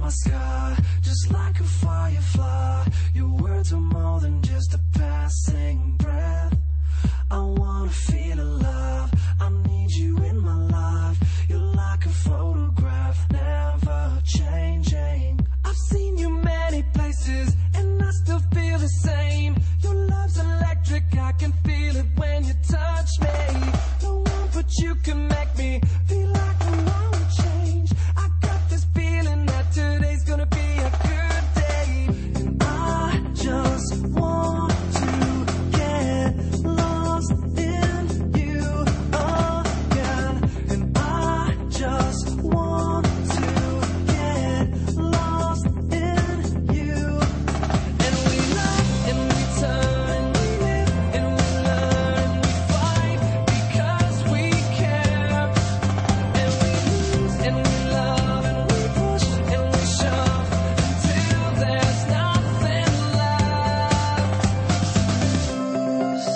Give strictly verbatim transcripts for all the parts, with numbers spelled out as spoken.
my sky, just like a firefly. Your words are more than just a passing breath. I wanna feel alive, I need you in my life. You're like a photograph, never changing. I've seen you many places, and I still feel the same. Your love's electric, I can feel it when you touch me. No one but you can make me feel like I wanna change. I got this feeling that today's gonna be a good day. And I just want to get lost in you again. And I just want to get lost in you. And we love and we turn, we live and we learn, we fight because we care. And we lose and we love and we push and we shove until there's nothing left to lose.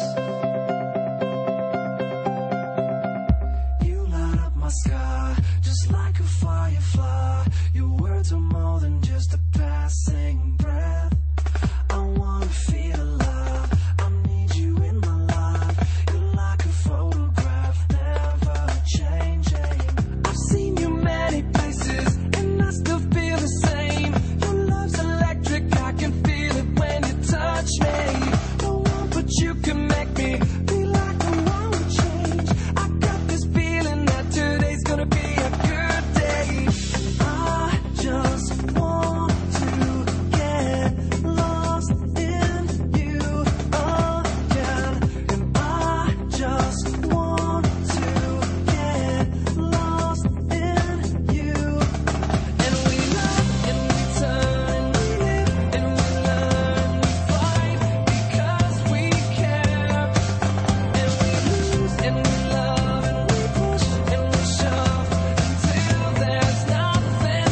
You light up my sky, just like a firefly. Your words are more than just a passing breath. I wanna feel alive, I need you in my life. You're like a photograph, never changing. I've seen you many places, and I still feel the same. Your love's electric, I can feel it when you touch me. No one but you can make me feel like I wanna change. I got this feeling that today's gonna be a good day. I just want to get lost in you again. And I just want to get lost in you. And we love and we turn, we live and we learn, we fight because we care. And we lose and we love and we push and we shove until there's nothing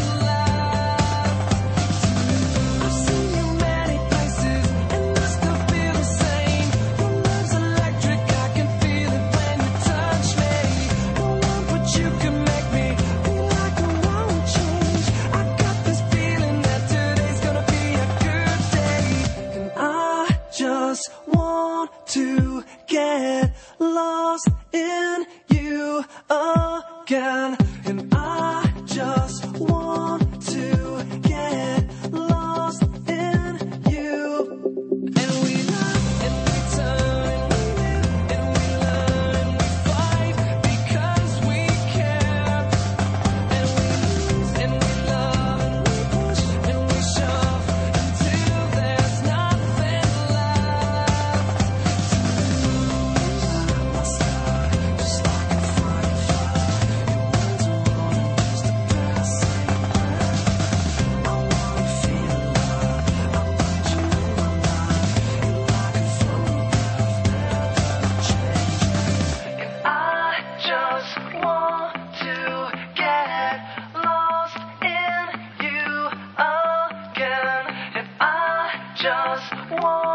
left to lose. I've seen you many places, and I still feel the same. Your love's electric, I can feel it when you touch me. No one but you can make me feel like I wanna change. I got this feeling that today's gonna be a good day. And I just want to get lost in you again. And I just want to get lost in you. And we love and we turn, we live and we learn, we fight because we care. And we lose and we love and we push and we shove until there's nothing left to lose. My sky, just like a firefly. Your words are more than just a passing breath. I wanna feel alive, I need you in my life. You're like a photograph, never changing. And I just want to get lost in you again. And I just want